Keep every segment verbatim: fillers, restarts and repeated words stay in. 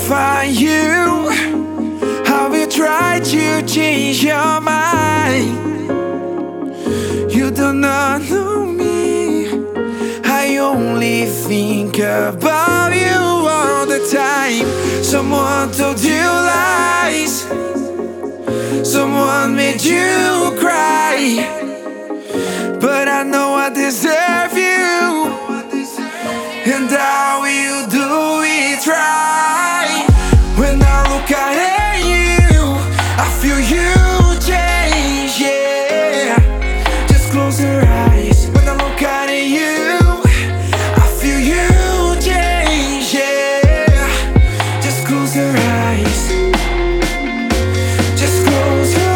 find you. I will try to change your mind. You do not know me. I only think about you all the time. Someone told you lies. Someone made you cry. But I know I deserve you, and I will do it right. When I look at you, I feel you change, yeah. Just close your eyes. When I look at you, I feel you change, yeah. Just close your eyes. Just close your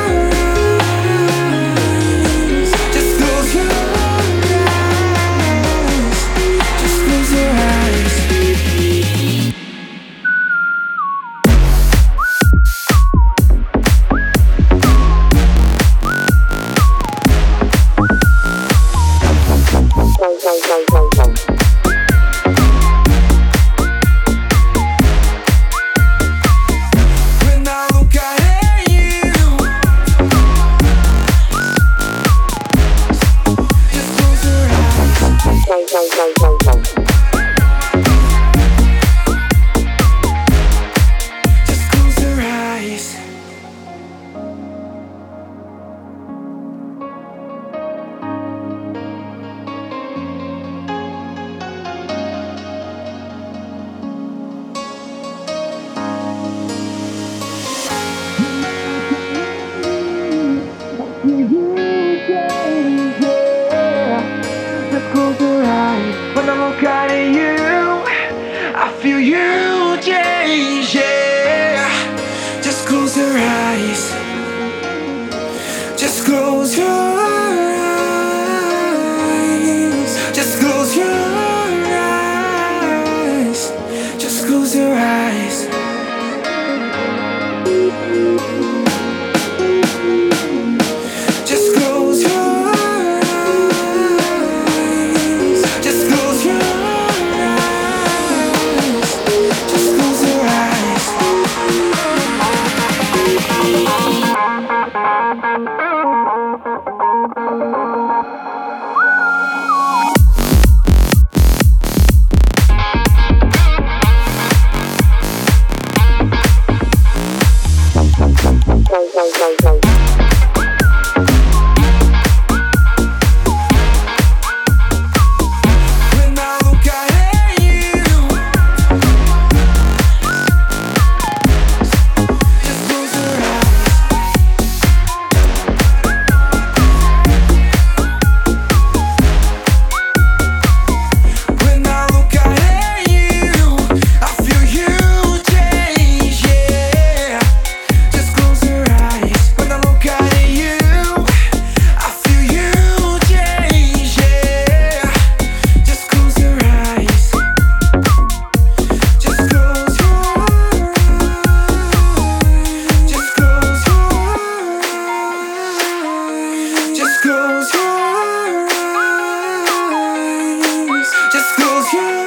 eyes. Just close your eyes. Just close your eyes. When I look at you, just close your eyes. Just close your eyes. Just close your eyes. When I look at you, I feel you change, yeah. Just close your eyes. Just close your eyes. Just close your eyes. Just close your eyes. Just close your eyes. Just close your eyes. Just close your eyes. When I look at you, just close your eyes. When I look at you, I feel you change, yeah. Just close your eyes. When I look at you, I feel you change, yeah. Just close your eyes. Just close your eyes. Just close your eyes. Just close your eyes. Just close your